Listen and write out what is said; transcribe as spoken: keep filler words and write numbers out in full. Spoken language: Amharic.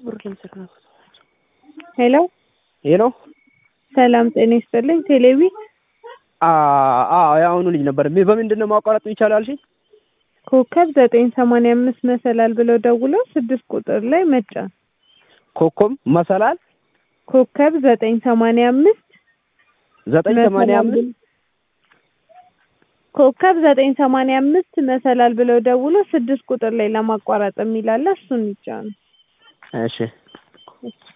ሄሎ ሄሎ ሰላም ጤና ይስጥልኝ። ቴሌቪ አ አ ያውኑ ልጅ ነበር። በምንድነው ማቋረጥ ይቻላል? እሺ ኮከብ ዘጠኝ ሰማንያ አምስት መሰላል ብለው ደውለው ስድስት ቁጥር ላይ መጫን። ኮከብ መሰላል ኮከብ ዘጠኝ ሰማንያ አምስት ዘጠኝ ሰማንያ አምስት ኮከብ ዘጠኝ ሰማንያ አምስት መሰላል ብለው ደውለው ስድስት ቁጥር ላይ ለማቋረጥ የሚላለ እሱን ይጫኑ። እሺ